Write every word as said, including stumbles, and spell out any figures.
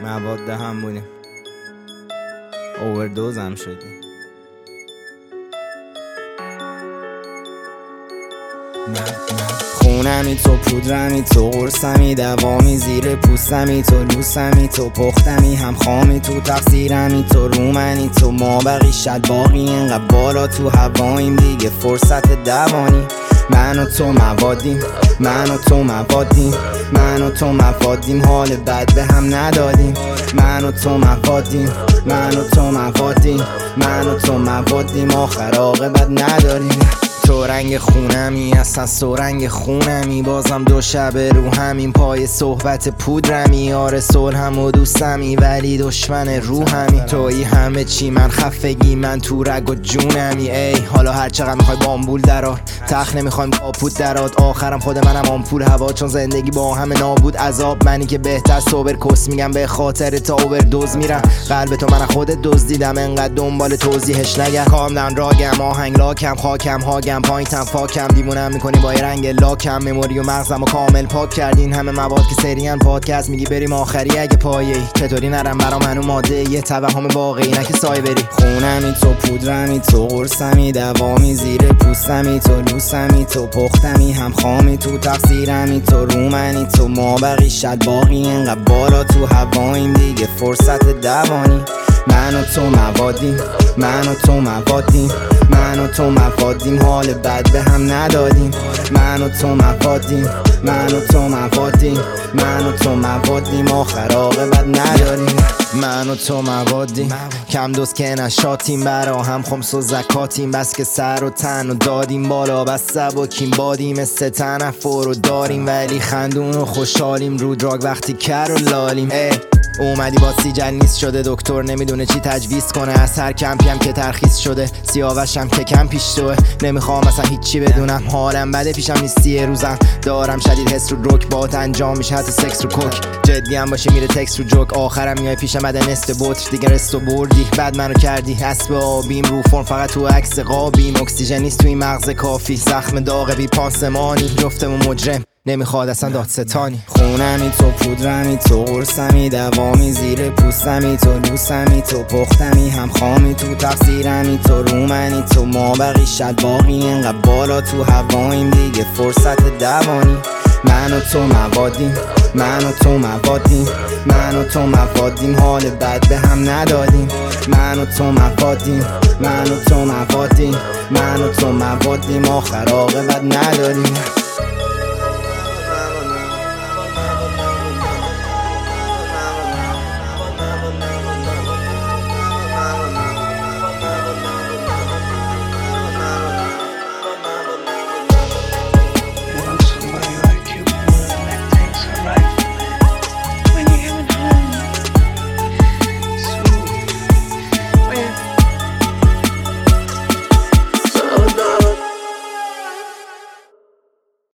مواد هم بودیم، اووردوز هم شدیم. خونمی تو، پودرمی تو، قرصمی دوامی، زیر پوستمی تو، لوسمی تو، پختمی هم خامی تو، تقصیرمی تو، رومنی تو، ما بقی شد باقی اینقدر بالا تو هواییم دیگه فرصت دوانی. من و تو موادیم، من و تو موادیم، من و تو موادیم، حال بد به هم ندادیم. من و تو موادیم، من و تو موادیم، من و تو موادیم، آخر عاقبت نداریم. تو رنگ خونمی، اصلا سو رنگ خونمی، بازم دو شب رو همین پای صحبت پودرمی. آره صلحم و دوستمی ولی دشمن روحمی. تویی همه چی، من خفگی، من تو رگ و جونمی. ای حالا هر چقدر میخوای بامبول درار، تخت نمیخوایم کاپوت درات، آخرم خود منم آمپول هوا، چون زندگی با همه نابود عذاب. منی که بهتر سوبر کس میگم به خاطر تا اووردوز میرم. قلب تو من خودت دزدیدم، انقدر دنبال توضیحش نگرد. کاملا راگم، آهنگ لاکم، خاکم هاگم، پایینتم فاکم، دیوونم میکنی با یه رنگ لاکم. مموری و مغزم و کامل پاک کردین همه مواد که سریان پادکست میگی بریم آخری اگه پایه‌ای. چطوری نرم برام هنو ماده یه توهم واقعی، نه که سایه بری. خونمی تو، پودرمی تو، قرصمی دوامی، زیر پوستمی تو، لوسمی تو، پختمی هم خامی تو، تقصیرمی تو، رومنی تو، ما بقی شد باقی اینقدر بالا تو هواییم دیگه فرصت دوانی. من و تو موادیم، من و تو موادیم، من و تو موادیم، حال بد به هم ندادیم. من و تو موادیم، من و تو موادیم، من و تو موادیم، آخر عاقبت نداریم. من و تو موادیم، کم دوز که نشاتیم، برا هم خمس و زکاتیم، بس که سر و تن و دادیم بالا، بس سبکیم بادیم، مثل تنفر رو داریم ولی خندون و خوشحالیم. رو دراگ وقتی کر و لالیم. ای اومدی با سیجل نیست شده، دکتر نمیدونه چی تجویز کنه، از هر کمپی هم که ترخیص شده، سیاوشم که کم پیش توه. نمیخوام اصلا هیچی بدونم، حالم بده پیشم نیستی یه روزم، دارم شدید حس رو دروک، بات انجام میشه حتی سکس رو کوک. جدی هم باشه میره تکس رو جوک، آخرم میای پیشم بده نست بطر دیگه رستو بردی، بعد منو کردی اسب آبیم، رو فرم فقط تو عکس قابیم، اکسیژن نیست توی مغز کافی، زخم داغ بی پانسمانی، جفتمون مجرم نمیخواد اصلا دادستانی. خونمی تو، پودرمی تو، قرصمی دوامی، زیر پوستمی تو، لوسمی تو، پختمی هم خامی تو، تقصیرمی تو، رومنی تو، ما بقی شد باقی اینقدر بالا تو هواییم دیگه فرصت دوانی. من و تو موادیم، من و تو موادیم، من و تو موادیم، حال بد به هم ندادیم. من و تو موادیم، من و تو موادیم، من و تو موادیم، آخر عاقبت نداریم.